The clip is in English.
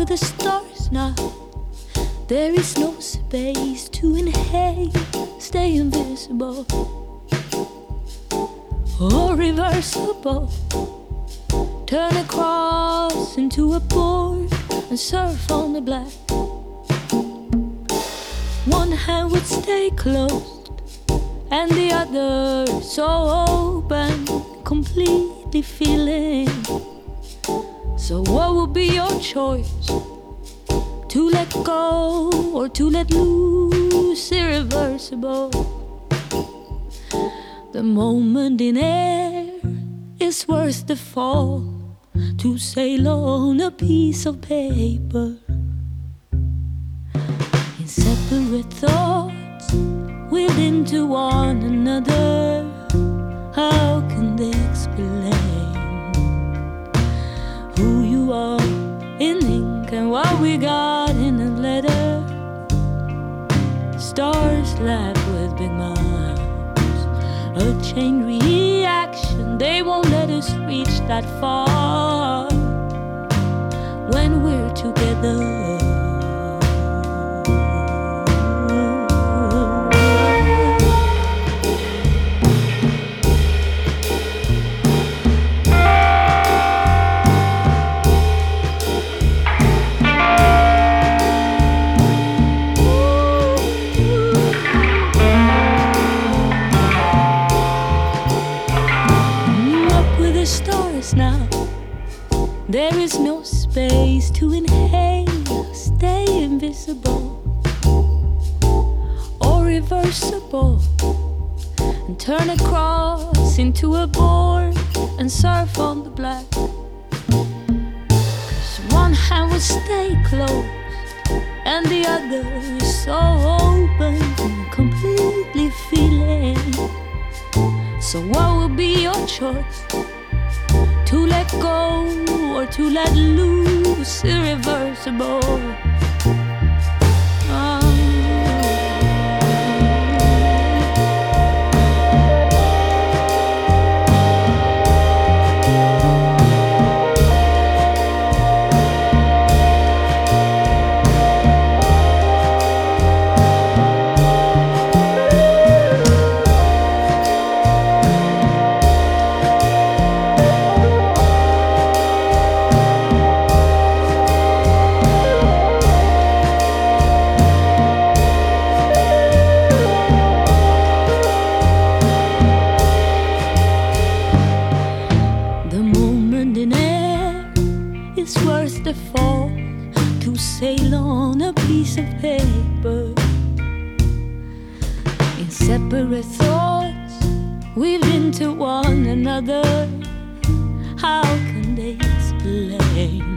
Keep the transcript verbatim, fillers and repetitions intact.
with the stars now. There is no space to inhale, stay invisible or reversible. Turn across into a board and surf on the black. One hand would stay closed and the other so open, completely feeling. So what would be your choice? To let go or to let loose, irreversible. The moment in air is worth the fall. To sail on a piece of paper in separate thoughts, weaved into one another. How can they explain who you are in ink and what we got in a letter? Stars laugh with big mouths, a chain reaction. They won't let us reach that far when we're together. Now there is no space to inhale, stay invisible or reversible, and turn across into a board and surf on the black. 'Cause one hand will stay closed and the other is so open, completely feeling. So what will be your choice? To let go or to let loose, irreversible. Oh. It's worth the fall to sail on a piece of paper in separate thoughts, weaved into one another. How can they explain